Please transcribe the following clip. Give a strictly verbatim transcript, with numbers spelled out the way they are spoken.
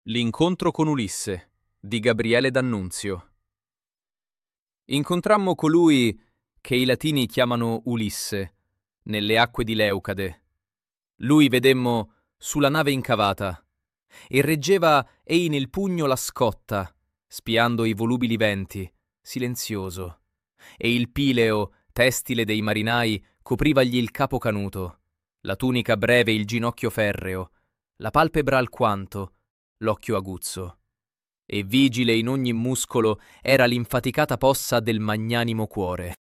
L'incontro con Ulisse di Gabriele D'Annunzio. Incontrammo colui che i latini chiamano Ulisse nelle acque di Leucade. Lui vedemmo sulla nave incavata e reggeva ei nel pugno la scotta, spiando i volubili venti, silenzioso, e il pileo testile dei marinai coprivagli il capo canuto, la tunica breve il ginocchio ferreo, la palpebra alquanto, l'occhio aguzzo, e vigile in ogni muscolo era l'infaticata possa del magnanimo cuore.